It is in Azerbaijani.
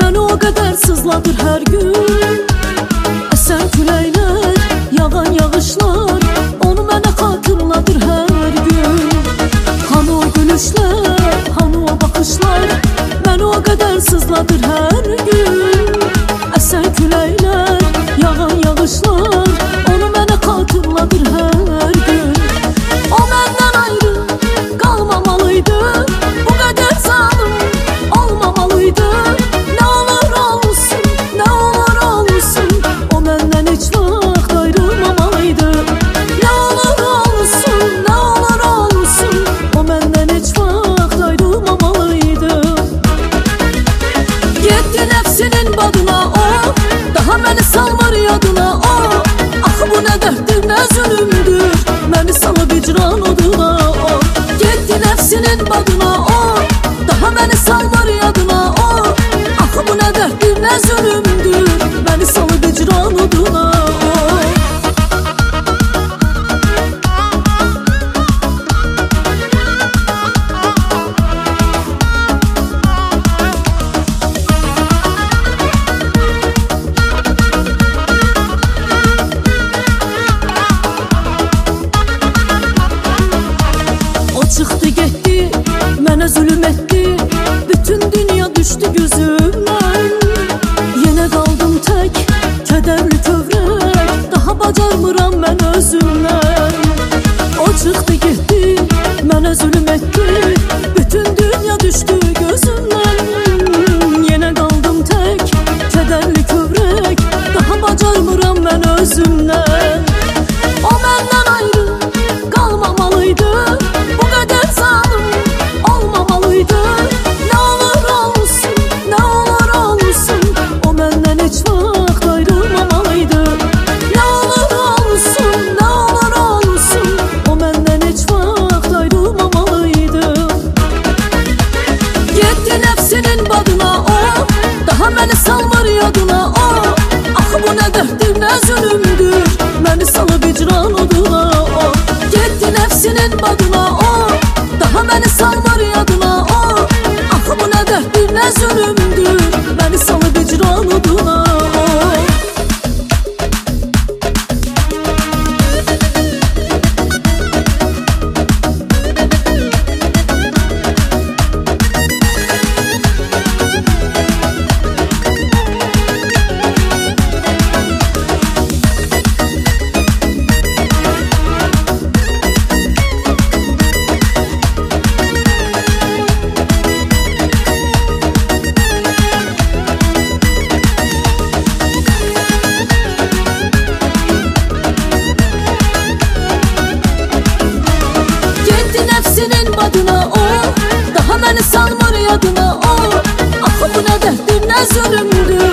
Məni o qədər sızladır hər gün. Əsən küləklər, yağan yağışlar, onu mənə xatırladır hər gün. Hanı o gülüşlər, hanı o baxışlar, məni o qədər sızladır hər gün. Əsən küləklər, yağan yağışlar, onu mənə xatırladır hər gün. O məndən ayrı qalmamalıydı, bu qədər zalım olmamalıydı. Nə olur olsun, nə olur olsun, o məndən heç vaxt ayrılmamalıydı. Nə olur olsun, nə olur olsun, o məndən heç vaxt ayrılmamalıydı. Getdi nəfsinin badına o, daha məni salmır yadına o. Axı bu nə dərddir, nə zülümdür, məni salıb icran oduna o. Getdi nəfsinin badına o, daha məni salmır yadına o. Axı bu nə dərddir, nə zülümdür, məni salıb icran oduna o. Çıxdı getdi, mənə zülüm etdi, bütün dünya düşdü gözümdən. Yenə qaldım tək, kədərli kövrək, daha bacarmıram mən özümdən. O çıxdı getdi, mənə zülüm etdi, bütün dünya düşdü gözümdən. Yenə qaldım tək, kədərli kövrək, daha bacarmıram mən özümdən. O məndən ayrı qalmamalıydı, bu qədər zalım olmamalıydı. Nə olur olsun, nə olur olsun, o məndən heç vaxt ayrılmamalıydı. Nə olur olsun, nə olur olsun, o məndən heç vaxt ayrılmamalıydı. Getdi nəfsinin badına o, daha məni salmır yadına o. Axı bu nə dərddir, nə zülümdür, məni salıb icran oduna o. Getdi nəfsinin badına o, daha məni salmır yadına o. Axı bu nə dərddir, nə zülümdür, məni salıb icran oduna o. Nəfsinin badına o, daha məni salmır yadına o. Axı bu nə dərddir, nə zülümdür,